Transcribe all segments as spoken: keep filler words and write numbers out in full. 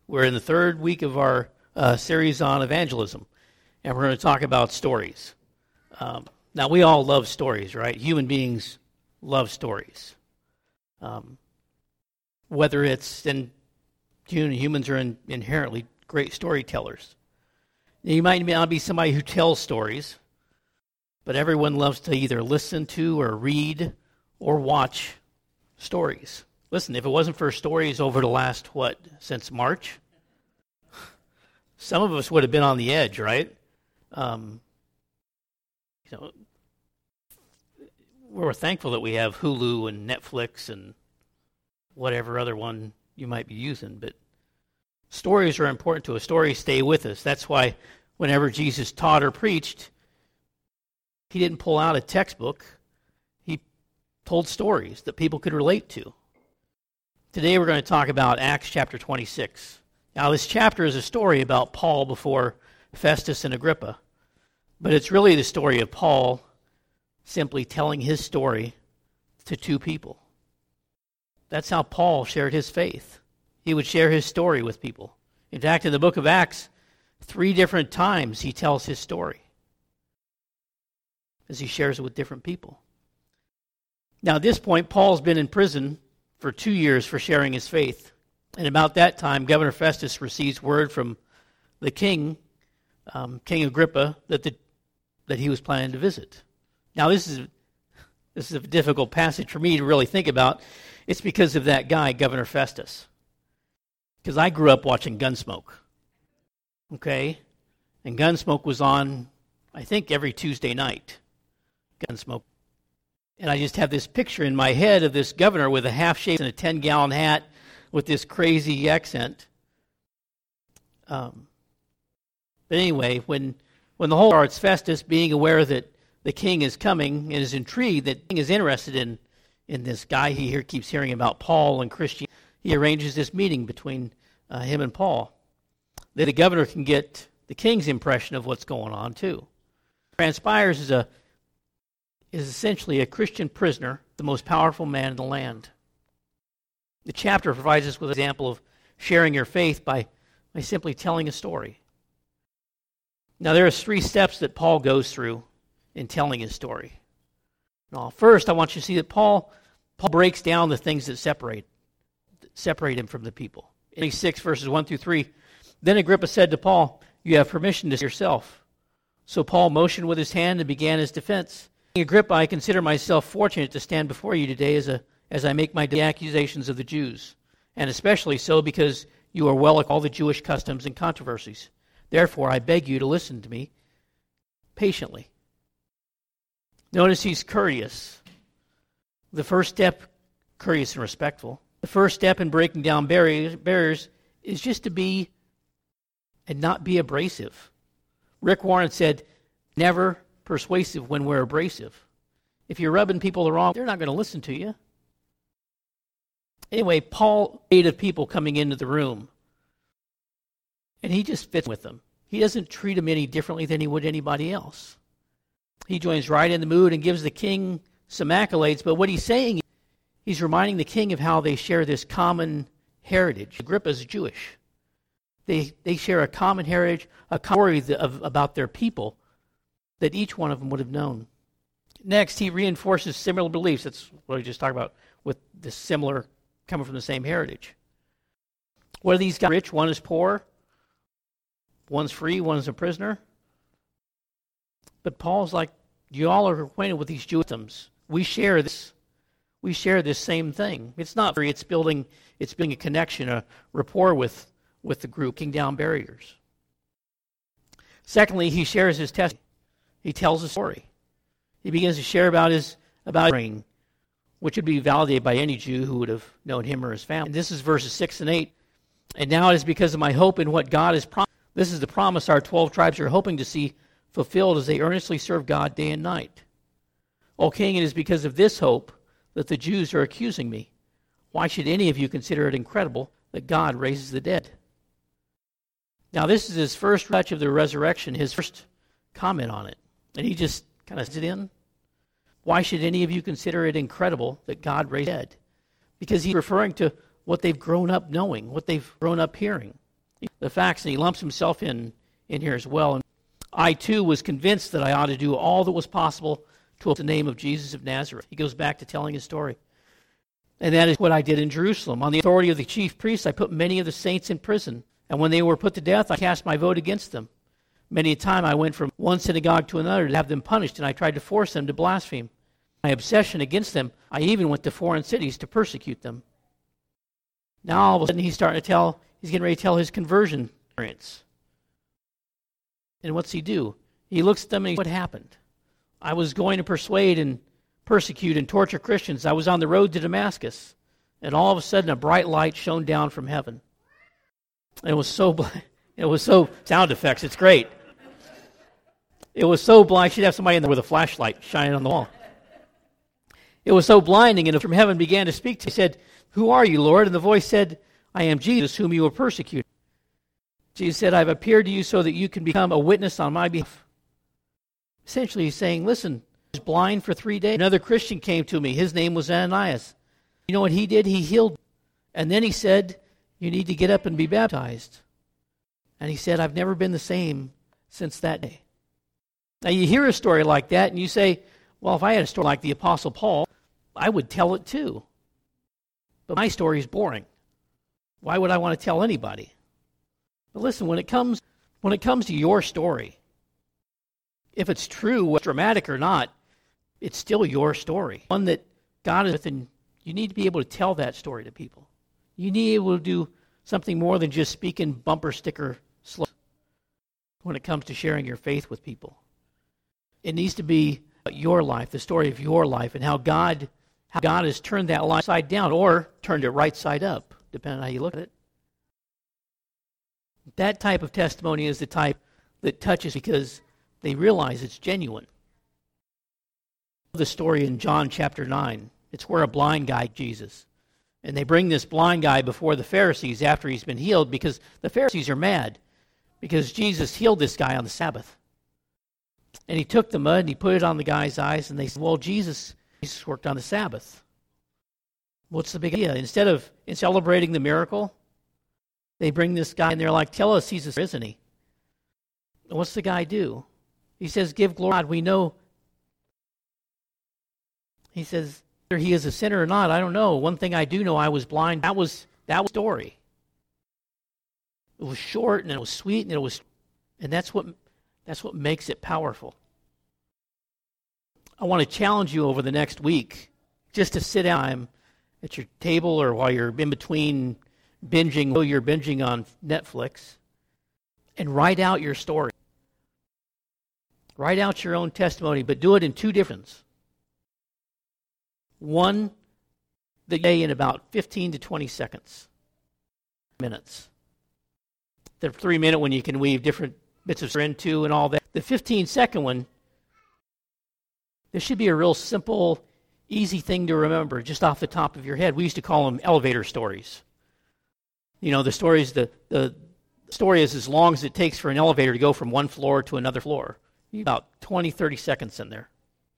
We're in the third week of our uh, series on evangelism, and we're going to talk about stories. Um, now, we all love stories, right? Human beings love stories. Um, whether it's, and humans are in, inherently great storytellers. You might not be somebody who tells stories, but everyone loves to either listen to or read or watch stories. Listen, if it wasn't for stories over the last, what, since March, some of us would have been on the edge, right? Um, you know, we're thankful that we have Hulu and Netflix and whatever other one you might be using, but stories are important to us. Stories stay with us. That's why whenever Jesus taught or preached, he didn't pull out a textbook. He told stories that people could relate to. Today we're going to talk about Acts chapter twenty-six. Now this chapter is a story about Paul before Festus and Agrippa, but it's really the story of Paul simply telling his story to two people. That's how Paul shared his faith. He would share his story with people. In fact, in the book of Acts, three different times he tells his story as he shares it with different people. Now at this point, Paul's been in prison for two years for sharing his faith. And about that time, Governor Festus receives word from the king, um, King Agrippa, that the, that he was planning to visit. Now this is this is a difficult passage for me to really think about. It's because of that guy, Governor Festus. Because I grew up watching Gunsmoke. Okay? And Gunsmoke was on, I think, every Tuesday night. Gunsmoke. And I just have this picture in my head of this governor with a half-shaved and a ten-gallon hat with this crazy accent. Um, but anyway, when when the whole starts, Festus, being aware that the king is coming and is intrigued, that the king is interested in, in this guy he here keeps hearing about, Paul and Christian, he arranges this meeting between uh, him and Paul, that the governor can get the king's impression of what's going on too. Transpires is a is essentially a Christian prisoner, the most powerful man in the land. The chapter provides us with an example of sharing your faith by, by simply telling a story. Now there are three steps that Paul goes through in telling his story. Now, first, I want you to see that Paul Paul breaks down the things that separate that separate him from the people. In six verses one through three, then Agrippa said to Paul, "You have permission to say yourself." So Paul motioned with his hand and began his defense. Agrippa, I consider myself fortunate to stand before you today as a as I make my accusations of the Jews, and especially so because you are well acquainted with all the Jewish customs and controversies. Therefore, I beg you to listen to me patiently. Notice he's courteous. The first step, courteous and respectful. The first step in breaking down barriers, barriers is just to be and not be abrasive. Rick Warren said, never persuasive when we're abrasive. If you're rubbing people the wrong, they're not going to listen to you. Anyway, Paul hated people coming into the room, and he just fits with them. He doesn't treat them any differently than he would anybody else. He joins right in the mood and gives the king some accolades, but what he's saying, he's reminding the king of how they share this common heritage. Agrippa's Jewish. They they share a common heritage, a story of, about their people that each one of them would have known. Next, he reinforces similar beliefs. That's what we just talked about with the similar, coming from the same heritage. What are these guys rich? One is poor. One's free. One's a prisoner. But Paul's like, you all are acquainted with these Jewish customs. We share this. We share this same thing. It's not free. It's building. It's building a connection, a rapport with with the group, breaking down barriers. Secondly, he shares his testimony. He tells a story. He begins to share about his about his ring, which would be validated by any Jew who would have known him or his family. And this is verses six and eight. And now it is because of my hope in what God has promised. This is the promise our twelve tribes are hoping to see fulfilled as they earnestly serve God day and night. O King, it is because of this hope that the Jews are accusing me. Why should any of you consider it incredible that God raises the dead? Now this is his first touch of the resurrection, his first comment on it. And he just kind of sits in. Why should any of you consider it incredible that God raised the dead? Because he's referring to what they've grown up knowing, what they've grown up hearing. the facts, and he lumps himself in, in here as well. And I, too, was convinced that I ought to do all that was possible to the name of Jesus of Nazareth. He goes back to telling his story. And that is what I did in Jerusalem. On the authority of the chief priests, I put many of the saints in prison. And when they were put to death, I cast my vote against them. Many a time I went from one synagogue to another to have them punished, and I tried to force them to blaspheme. My obsession against them, I even went to foreign cities to persecute them. Now all of a sudden he's starting to tell, he's getting ready to tell his conversion experience. And what's he do? He looks at them and he says, what happened? I was going to persuade and persecute and torture Christians. I was on the road to Damascus, and all of a sudden a bright light shone down from heaven. And it was so blind. It was so, sound effects, it's great. It was so blind, I should have somebody in there with a flashlight shining on the wall. It was so blinding, and from heaven began to speak to me. He said, who are you, Lord? And the voice said, I am Jesus, whom you were persecuting. Jesus said, I've appeared to you so that you can become a witness on my behalf. Essentially, he's saying, listen, I was blind for three days. Another Christian came to me. His name was Ananias. You know what he did? He healed. And then he said, you need to get up and be baptized. And he said, I've never been the same since that day. Now you hear a story like that and you say, well, if I had a story like the Apostle Paul, I would tell it too. But my story is boring. Why would I want to tell anybody? But listen, when it comes when it comes to your story, if it's true, whether dramatic or not, it's still your story. One that God is with, and you need to be able to tell that story to people. You need to be able to do something more than just speaking bumper sticker slogans when it comes to sharing your faith with people. It needs to be your life, the story of your life, and how God how God has turned that life side down or turned it right side up, depending on how you look at it. That type of testimony is the type that touches because they realize it's genuine. The story in John chapter nine, it's where a blind guy, Jesus, and they bring this blind guy before the Pharisees after he's been healed because the Pharisees are mad because Jesus healed this guy on the Sabbath. And he took the mud and he put it on the guy's eyes, and they said, well, Jesus, Jesus worked on the Sabbath. What's the big idea? Instead of in celebrating the miracle, they bring this guy and they're like, tell us he's a sinner, isn't he? And what's the guy do? He says, give glory to God. We know. He says, whether he is a sinner or not, I don't know. One thing I do know, I was blind. That was that was the story. It was short and it was sweet and it was, and that's what that's what makes it powerful. I want to challenge you over the next week just to sit down at your table or while you're in between binging, while you're binging on Netflix, and write out your story. Write out your own testimony, but do it in two different. One the day in about fifteen to twenty seconds, minutes. The three minute one you can weave different bits of story into and all that. The fifteen second one, this should be a real simple, easy thing to remember just off the top of your head. We used to call them elevator stories. You know, the stories, the, the story is as long as it takes for an elevator to go from one floor to another floor. About twenty, thirty seconds in there.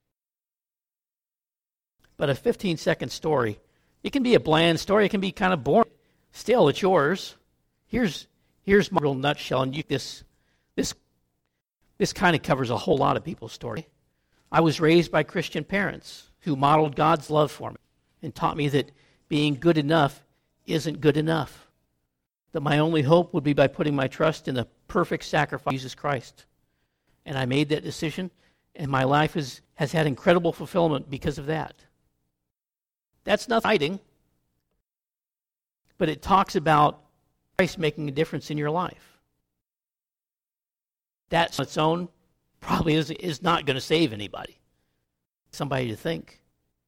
But a fifteen second story, it can be a bland story, it can be kind of boring. Still, it's yours. Here's here's my real nutshell, and you, this this this kind of covers a whole lot of people's story. I was raised by Christian parents who modeled God's love for me and taught me that being good enough isn't good enough. That my only hope would be by putting my trust in the perfect sacrifice of Jesus Christ. And I made that decision, and my life is, has had incredible fulfillment because of that. That's not hiding, but it talks about Christ making a difference in your life. That on its own probably is, is not going to save anybody, somebody to think.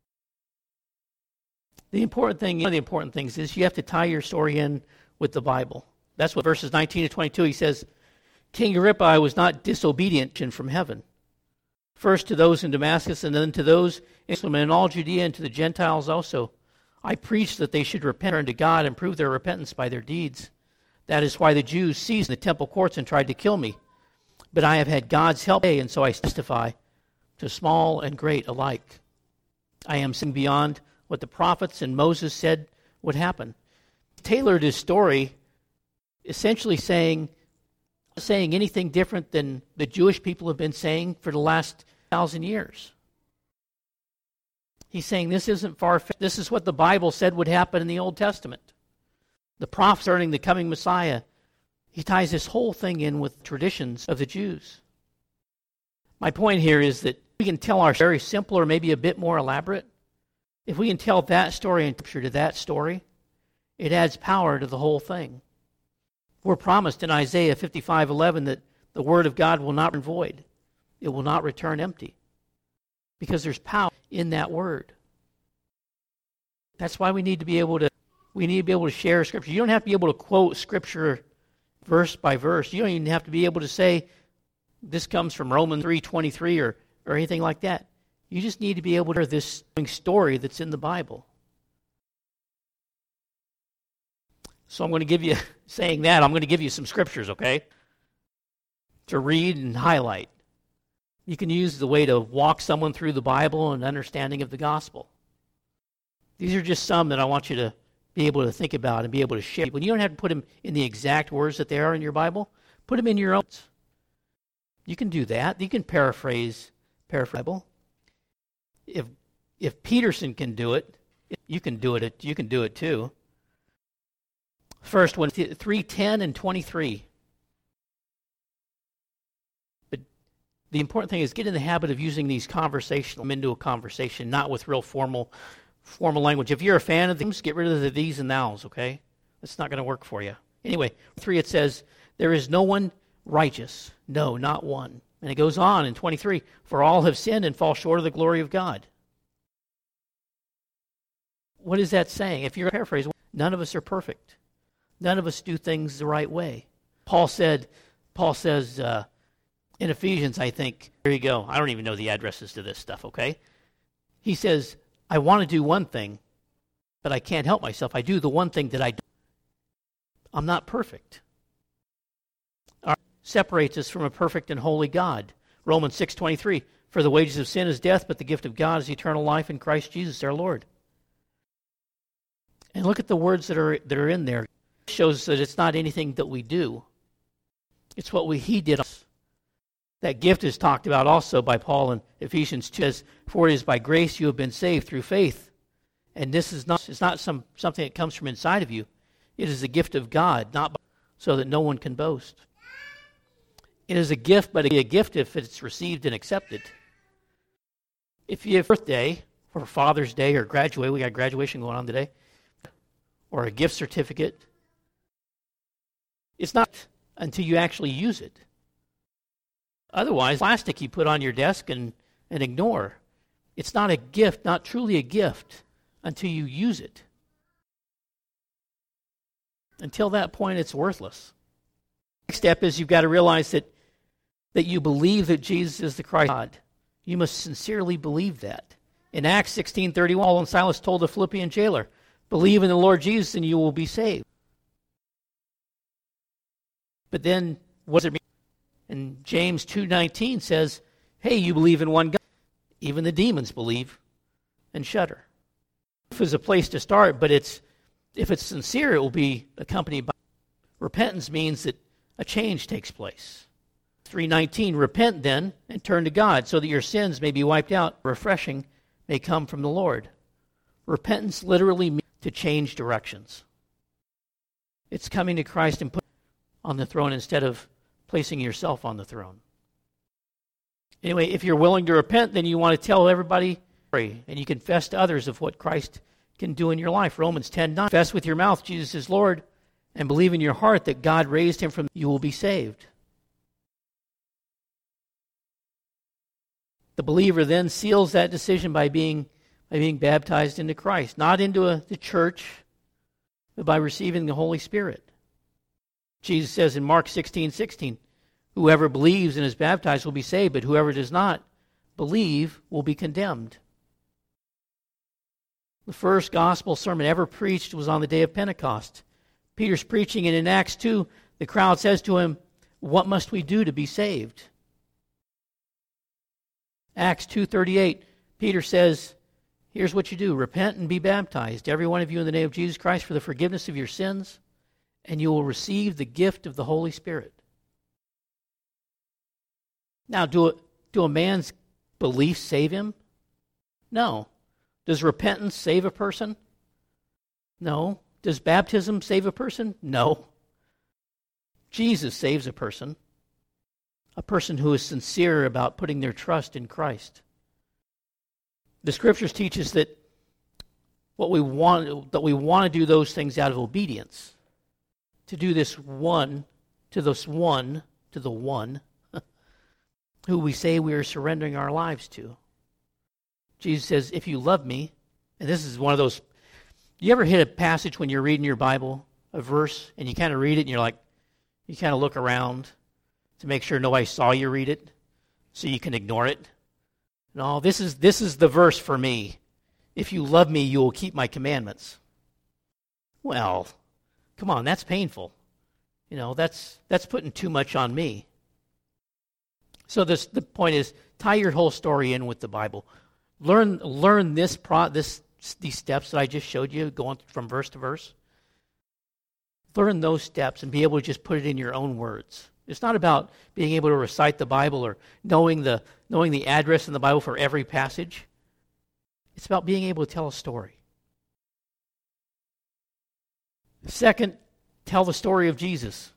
The important thing, one of the important things is you have to tie your story in with the Bible. That's what verses nineteen to twenty-two, he says, King Agrippa, I was not disobedient from heaven. First to those in Damascus, and then to those in Jerusalem and in all Judea, and to the Gentiles also. I preached that they should repent unto God and prove their repentance by their deeds. That is why the Jews seized the temple courts and tried to kill me. But I have had God's help, and so I testify to small and great alike. I am seeing beyond what the prophets and Moses said would happen. Tailored his story essentially saying, saying anything different than the Jewish people have been saying for the last thousand years. He's saying this isn't far-fetched. This is what the Bible said would happen in the Old Testament. The prophets concerning the coming Messiah. He ties this whole thing in with traditions of the Jews. My point here is that we can tell our very simple or maybe a bit more elaborate. If we can tell that story and Scripture to that story, it adds power to the whole thing. We're promised in Isaiah fifty-five eleven that the Word of God will not return void. It will not return empty. Because there's power in that Word. That's why we need to be able to we need to be able to share Scripture. You don't have to be able to quote Scripture verse by verse. You don't even have to be able to say this comes from Romans three twenty-three or, or anything like that. You just need to be able to hear this story that's in the Bible. So I'm going to give you, saying that, I'm going to give you some scriptures, okay? To read and highlight. You can use the way to walk someone through the Bible and understanding of the gospel. These are just some that I want you to be able to think about and be able to share. When you don't have to put them in the exact words that they are in your Bible, put them in your own. You can do that. You can paraphrase, paraphrase the Bible. If if Peterson can do it, you can do it. You can do it too. First one, three ten and twenty-three. But the important thing is get in the habit of using these conversational into a conversation, not with real formal formal language. If you're a fan of things, get rid of the these and thous, okay? That's not going to work for you. Anyway, three, it says, there is no one righteous, no, not one. And it goes on in twenty-three, for all have sinned and fall short of the glory of God. What is that saying? If you're paraphrasing, none of us are perfect. None of us do things the right way. Paul said, Paul says uh, in Ephesians, I think, here you go. I don't even know the addresses to this stuff, okay? He says, I want to do one thing, but I can't help myself. I do the one thing that I do. I'm not perfect. Our separates us from a perfect and holy God. Romans six twenty-three, for the wages of sin is death, but the gift of God is eternal life in Christ Jesus our Lord. And look at the words that are that are in there. It shows that it's not anything that we do. It's what we he did. That gift is talked about also by Paul in Ephesians two. Says, for it is by grace you have been saved through faith. And this is not it's not some something that comes from inside of you. It is a gift of God, not by, so that no one can boast. It is a gift, but a gift if it's received and accepted. If you have a birthday, or Father's Day, or graduate, we got graduation going on today, or a gift certificate, it's not until you actually use it. Otherwise, plastic you put on your desk and, and ignore. It's not a gift, not truly a gift, until you use it. Until that point, it's worthless. Next step is you've got to realize that, that you believe that Jesus is the Christ of God. You must sincerely believe that. In Acts sixteen thirty-one, Paul and Silas told the Philippian jailer, believe in the Lord Jesus and you will be saved. But then, what does it mean? And James two nineteen says, hey, you believe in one God. Even the demons believe and shudder. If it's a place to start, but it's if it's sincere, it will be accompanied by repentance. Means that a change takes place. three nineteen, repent then and turn to God so that your sins may be wiped out. Refreshing may come from the Lord. Repentance literally means to change directions. It's coming to Christ and putting on the throne instead of placing yourself on the throne. Anyway, if you're willing to repent, then you want to tell everybody, and you confess to others of what Christ can do in your life. Romans ten nine, confess with your mouth Jesus is Lord, and believe in your heart that God raised him from, you will be saved. The believer then seals that decision by being by being baptized into Christ, not into a, the church, but by receiving the Holy Spirit. Jesus says in Mark sixteen sixteen, whoever believes and is baptized will be saved, but whoever does not believe will be condemned. The first gospel sermon ever preached was on the day of Pentecost. Peter's preaching, and in Acts two, the crowd says to him, what must we do to be saved? Acts two thirty-eight, Peter says, here's what you do, repent and be baptized, every one of you in the name of Jesus Christ for the forgiveness of your sins, and you will receive the gift of the Holy Spirit. Now, do a, do a man's beliefs save him? No. Does repentance save a person? No. Does baptism save a person? No. Jesus saves a person, a person who is sincere about putting their trust in Christ. The Scriptures teach us that what we want, that we want to do those things out of obedience, to do this one, to this one, to the one who we say we are surrendering our lives to. Jesus says, if you love me, and this is one of those, you ever hit a passage when you're reading your Bible, a verse, and you kind of read it and you're like, you kind of look around to make sure nobody saw you read it so you can ignore it? No, this is this is the verse for me. If you love me, you will keep my commandments. Well, come on, that's painful. You know, that's that's putting too much on me. So this the point is, tie your whole story in with the Bible. Learn learn this pro this these steps that I just showed you, going from verse to verse. Learn those steps and be able to just put it in your own words. It's not about being able to recite the Bible or knowing the knowing the address in the Bible for every passage. It's about being able to tell a story. Second, tell the story of Jesus.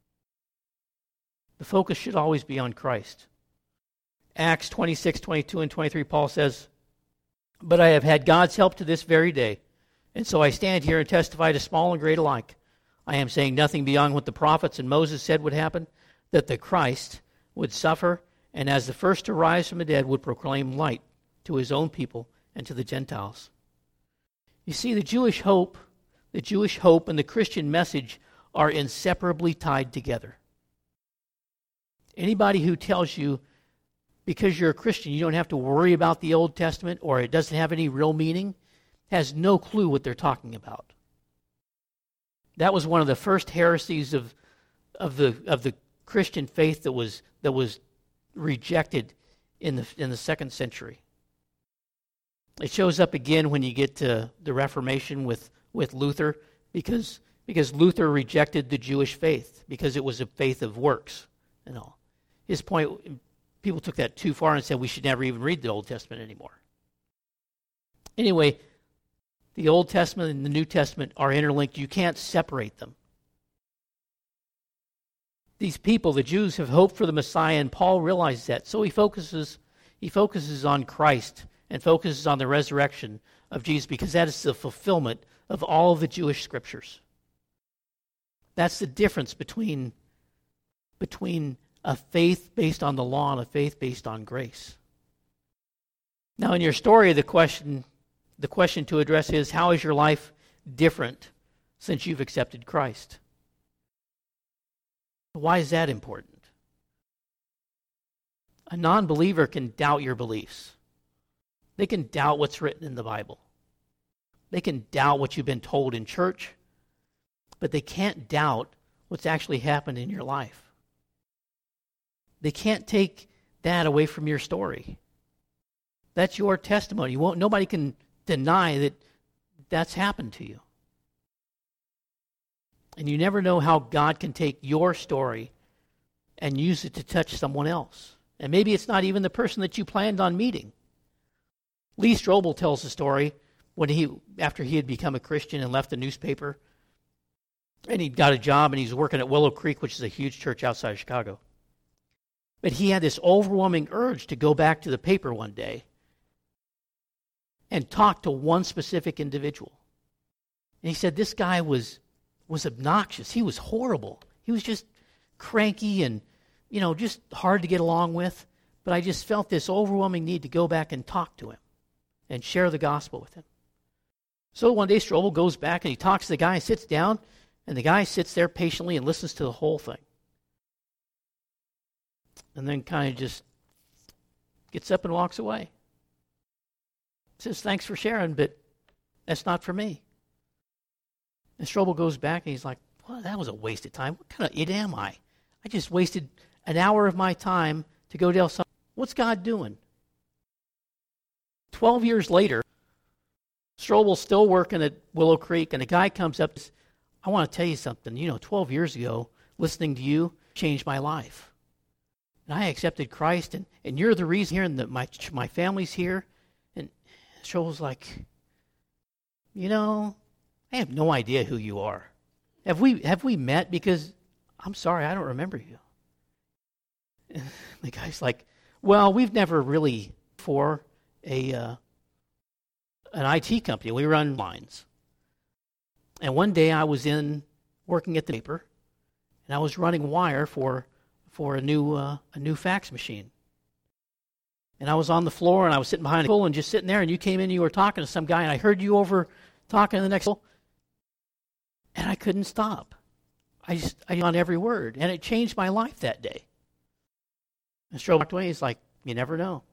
The focus should always be on Christ. Acts twenty-six, twenty-two, and twenty-three, Paul says, "But I have had God's help to this very day, and so I stand here and testify to small and great alike. I am saying nothing beyond what the prophets and Moses said would happen, that the Christ would suffer, and as the first to rise from the dead would proclaim light to his own people and to the Gentiles." You see, the Jewish hope, the Jewish hope and the Christian message are inseparably tied together. Anybody who tells you because you're a Christian you don't have to worry about the Old Testament or it doesn't have any real meaning has no clue what they're talking about. That was one of the first heresies of of the of the Christian faith that was that was rejected in the in the second century. It shows up again when you get to the Reformation with, with Luther, because because Luther rejected the Jewish faith because it was a faith of works and all. His point, people took that too far and said we should never even read the Old Testament anymore. Anyway, the Old Testament and the New Testament are interlinked. You can't separate them. These people, the Jews, have hoped for the Messiah, and Paul realizes that. So he focuses, he focuses on Christ and focuses on the resurrection of Jesus because that is the fulfillment of all of the Jewish scriptures. That's the difference between, between a faith based on the law and a faith based on grace. Now, in your story, the question The question to address is, how is your life different since you've accepted Christ? Why is that important? A non-believer can doubt your beliefs. They can doubt what's written in the Bible. They can doubt what you've been told in church, but they can't doubt what's actually happened in your life. They can't take that away from your story. That's your testimony. You won't, nobody can deny that that's happened to you. And you never know how God can take your story and use it to touch someone else. And maybe it's not even the person that you planned on meeting. Lee Strobel tells the story when he, after he had become a Christian and left the newspaper, and he got a job and he's working at Willow Creek, which is a huge church outside of Chicago. But he had this overwhelming urge to go back to the paper one day and talk to one specific individual. And he said this guy was was obnoxious. He was horrible. He was just cranky and, you know, just hard to get along with. But I just felt this overwhelming need to go back and talk to him and share the gospel with him. So one day Strobel goes back and he talks to the guy and sits down, and the guy sits there patiently and listens to the whole thing. And then kind of just gets up and walks away. Says, "Thanks for sharing, but that's not for me." And Strobel goes back and he's like, "Well, that was a waste of time. What kind of idiot am I? I just wasted an hour of my time to go tell someone. What's God doing?" Twelve years later, Strobel's still working at Willow Creek, and a guy comes up and says, I want to tell you something. You know, twelve years ago, listening to you changed my life. And I accepted Christ, and, and you're the reason here, and that my, my family's here. And Cheryl was like, you know, I have no idea who you are. Have we have we met? Because I'm sorry, I don't remember you. And the guy's like, well, we've never really for a uh, an I T company. We run lines. And one day I was in working at the paper, and I was running wire for for a new uh, a new fax machine. And I was on the floor, and I was sitting behind a table and just sitting there, and you came in and you were talking to some guy, and I heard you over talking to the next table, and I couldn't stop. I just, I on every word, and it changed my life that day. And Stroh walked away, he's like, you never know.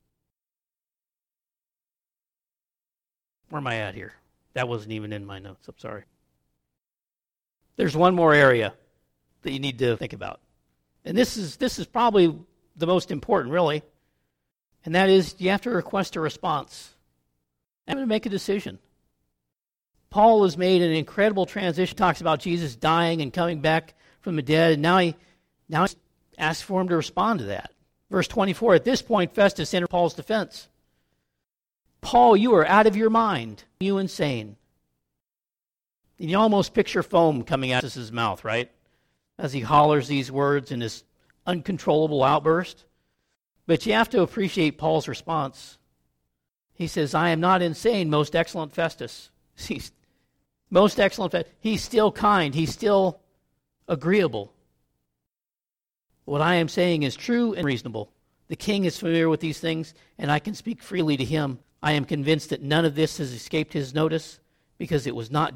Where am I at here? That wasn't even in my notes, I'm sorry. There's one more area that you need to think about. And this is this is probably the most important, really. And that is, you have to request a response. You have to make a decision. Paul has made an incredible transition. He talks about Jesus dying and coming back from the dead, and now he now he asks for him to respond to that. Verse twenty-four, at this point, Festus entered Paul's defense. Paul, you are out of your mind. You insane. And you almost picture foam coming out of his mouth, right? As he hollers these words in this uncontrollable outburst. But you have to appreciate Paul's response. He says, I am not insane, most excellent Festus. He's most excellent Festus. He's still kind. He's still agreeable. What I am saying is true and reasonable. The king is familiar with these things, and I can speak freely to him. I am convinced that none of this has escaped his notice, because it was not.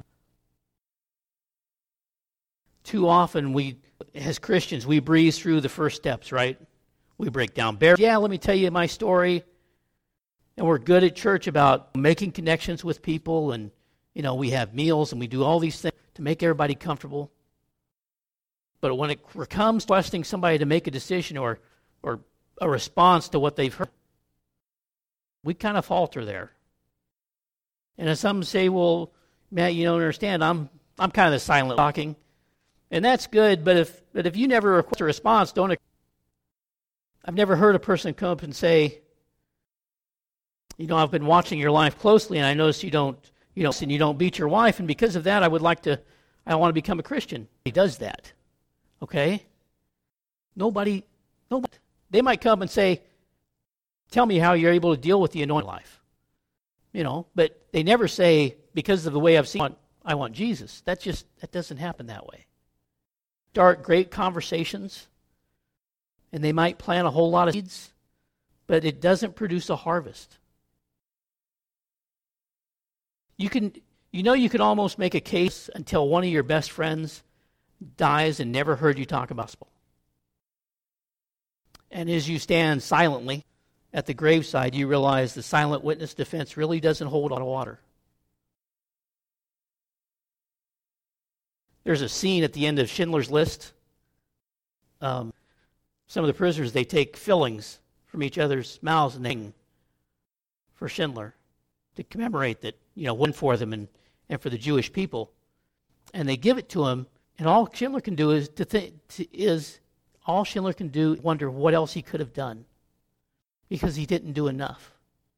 Too often, we, as Christians, we breeze through the first steps, right? We break down barriers. Yeah, let me tell you my story. And we're good at church about making connections with people, and, you know, we have meals, and we do all these things to make everybody comfortable. But when it comes to requesting somebody to make a decision or or a response to what they've heard, we kind of falter there. And as some say, well, Matt, you don't understand, I'm I'm kind of the silent talking. And that's good, but if but if you never request a response, don't. I've never heard a person come up and say, you know, I've been watching your life closely, and I notice you don't, you know, and you don't beat your wife, and because of that, I would like to, I want to become a Christian. He does that, okay? Nobody, nobody. They might come and say, tell me how you're able to deal with the anointing life, you know, but they never say, because of the way I've seen it, I want Jesus. That's just, that doesn't happen that way. Start great conversations, and they might plant a whole lot of seeds, but it doesn't produce a harvest. You can, you know, you can almost make a case until one of your best friends dies and never heard you talk about the gospel. And as you stand silently at the graveside, you realize the silent witness defense really doesn't hold a lot of water. There's a scene at the end of Schindler's List. Um, some of the prisoners, they take fillings from each other's mouths and hang for Schindler to commemorate that, you know, one for them and, and for the Jewish people. And they give it to him, and all Schindler can do is to think is all Schindler can do is wonder what else he could have done, because he didn't do enough.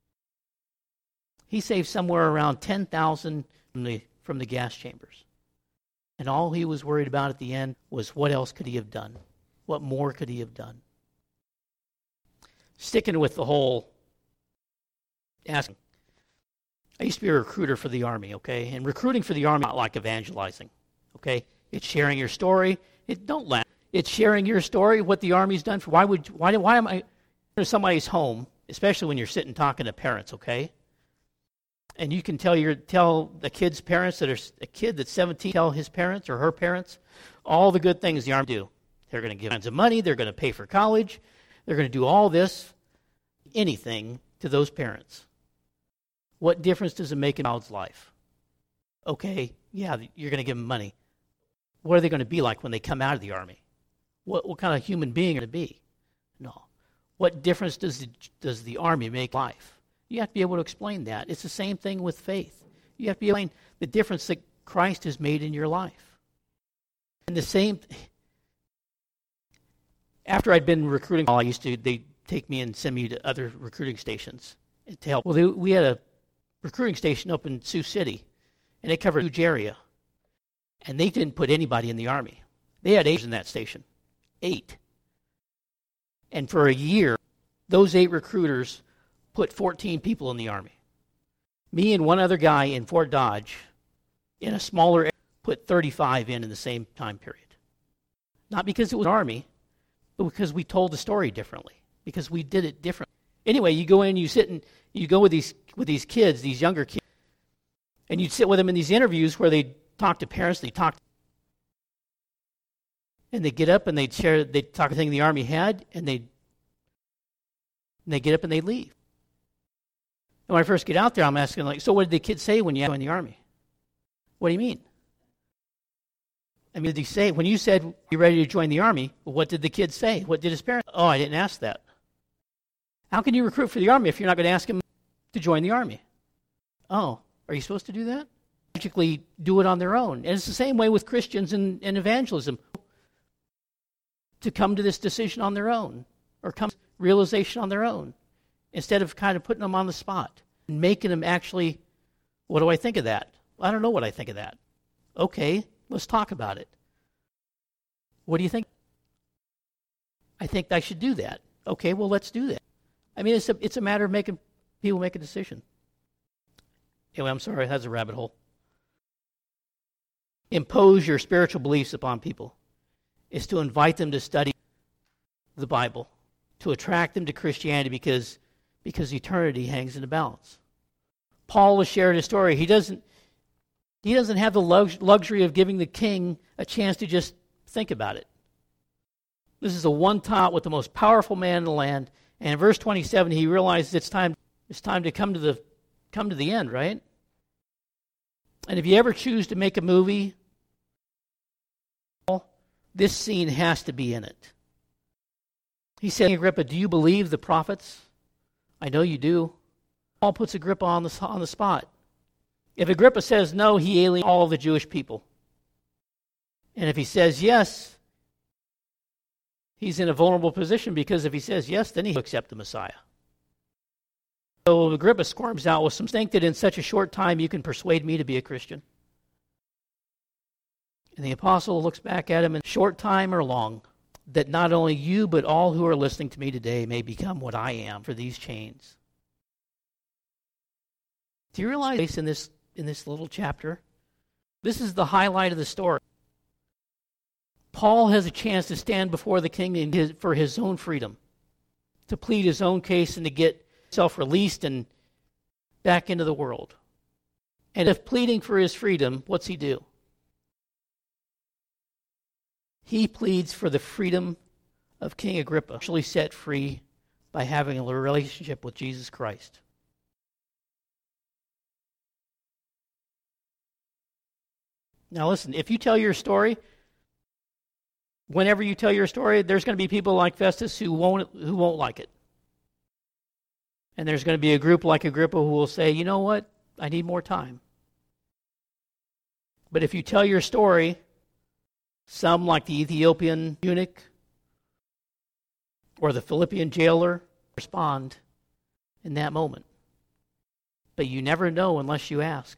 He saved somewhere around ten thousand from the from the gas chambers. And all he was worried about at the end was what else could he have done? What more could he have done? Sticking with the whole asking. I used to be a recruiter for the Army, okay? And recruiting for the Army is not like evangelizing, okay? It's sharing your story. It don't laugh. It's sharing your story, what the Army's done for. Why would why why am I in somebody's home, especially when you're sitting talking to parents, okay? And you can tell your tell the kid's parents that are a kid that's seventeen, tell his parents or her parents all the good things the Army do. They're going to give tons of money. They're going to pay for college. They're going to do all this, anything to those parents. What difference does it make in a child's life? Okay, yeah, you're going to give them money. What are they going to be like when they come out of the Army? What what kind of human being are they going to be? No. What difference does the, does the Army make in life? You have to be able to explain that. It's the same thing with faith. You have to be able to explain the difference that Christ has made in your life. And the same, after I'd been recruiting, I used to, they'd take me and send me to other recruiting stations to help. Well, they, we had a recruiting station up in Sioux City, and it covered a huge area. And they didn't put anybody in the Army. They had eight in that station. Eight. And for a year, those eight recruiters put fourteen people in the Army. Me and one other guy in Fort Dodge, in a smaller area, put thirty-five in in the same time period. Not because it was Army, but because we told the story differently. Because we did it differently. Anyway, you go in, you sit and you go with these with these kids, these younger kids, and you'd sit with them in these interviews where they'd talk to parents, they'd talk, and they'd get up and they'd share, they'd talk everything the Army had, and they'd and they'd get up and they'd leave. And when I first get out there, I'm asking, like, so what did the kids say when you joined the Army? What do you mean? I mean, did he say, when you said you're ready to join the Army, what did the kids say? What did his parents? Oh, I didn't ask that. How can you recruit for the Army if you're not going to ask him to join the Army? Oh, are you supposed to do that? Magically do it on their own. And it's the same way with Christians in, in evangelism. To come to this decision on their own, or come to realization on their own, instead of kind of putting them on the spot and making them actually, what do I think of that? I don't know what I think of that. Okay, let's talk about it. What do you think? I think I should do that. Okay, well, let's do that. I mean, it's a, it's a matter of making people make a decision. Anyway, I'm sorry, that's a rabbit hole. Impose your spiritual beliefs upon people is to invite them to study the Bible, to attract them to Christianity because, because eternity hangs in the balance. Paul was sharing his story. He doesn't, he doesn't have the lux- luxury of giving the king a chance to just think about it. This is a one-time with the most powerful man in the land. And in verse twenty-seven, he realizes it's time, it's time to come to the come to the end, right? And if you ever choose to make a movie, this scene has to be in it. He said, Agrippa, do you believe the prophets? I know you do. Paul puts Agrippa on the, on the spot. If Agrippa says no, he alienates all of the Jewish people. And if he says yes, he's in a vulnerable position, because if he says yes, then he will accept the Messiah. So Agrippa squirms out with some think that in such a short time you can persuade me to be a Christian. And the apostle looks back at him in short time or long, that not only you but all who are listening to me today may become what I am for these chains. Do you realize in this in this little chapter, this is the highlight of the story. Paul has a chance to stand before the king in his, for his own freedom, to plead his own case and to get himself released and back into the world. And if pleading for his freedom, what's he do? He pleads for the freedom of King Agrippa, actually set free by having a relationship with Jesus Christ. Now listen, if you tell your story, whenever you tell your story, there's going to be people like Festus who won't who won't like it. And there's going to be a group like Agrippa who will say, you know what, I need more time. But if you tell your story, some, like the Ethiopian eunuch or the Philippian jailer, respond in that moment. But you never know unless you ask.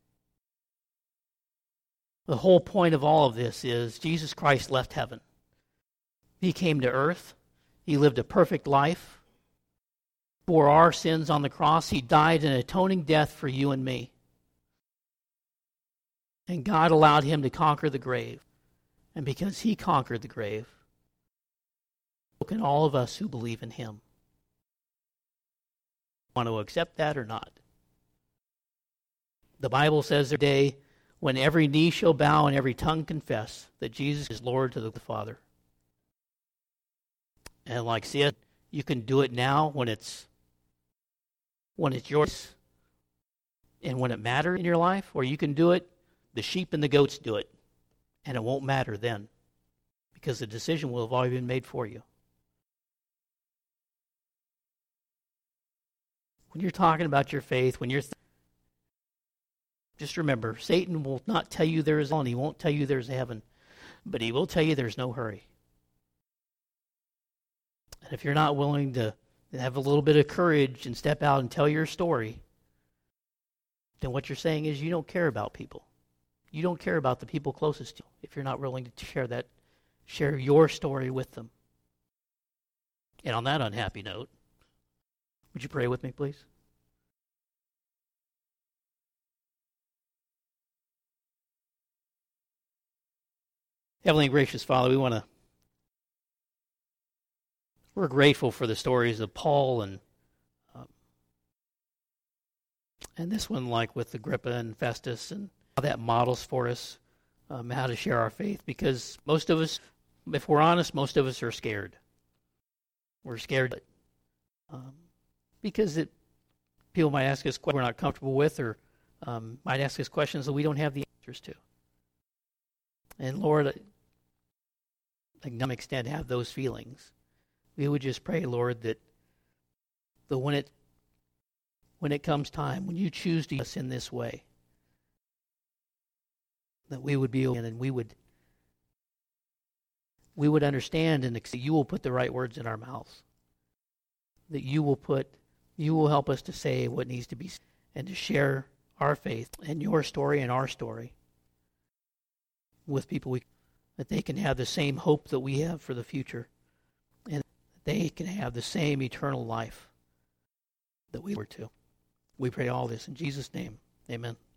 The whole point of all of this is Jesus Christ left heaven. He came to earth. He lived a perfect life. For our sins on the cross, he died an atoning death for you and me. And God allowed him to conquer the grave. And because he conquered the grave, so can all of us who believe in him. Want to accept that or not? The Bible says there's a day when every knee shall bow and every tongue confess that Jesus is Lord to the Father. And like I said, you can do it now when it's when it's yours and when it matters in your life, or you can do it, the sheep and the goats do it. And it won't matter then, because the decision will have already been made for you. When you're talking about your faith, when you're th- just remember, Satan will not tell you there is hell, and he won't tell you there's heaven. But he will tell you there's no hurry. And if you're not willing to have a little bit of courage and step out and tell your story, then what you're saying is you don't care about people. You don't care about the people closest to you if you're not willing to share that, share your story with them. And on that unhappy note, would you pray with me, please? Heavenly and gracious Father, we want to, we're grateful for the stories of Paul and um, and this one, like with Agrippa and Festus, and how that models for us um, how to share our faith. Because most of us, if we're honest, most of us are scared. We're scared um, because it, people might ask us questions we're not comfortable with, or um, might ask us questions that we don't have the answers to. And Lord, to some extent, have those feelings. We would just pray, Lord, that the when it when it comes time, when you choose to use us in this way, that we would be open and we would we would understand and that you will put the right words in our mouths. That you will put you will help us to say what needs to be said and to share our faith and your story and our story with people, we, that they can have the same hope that we have for the future, and they can have the same eternal life that we were to. We pray all this in Jesus' name. Amen.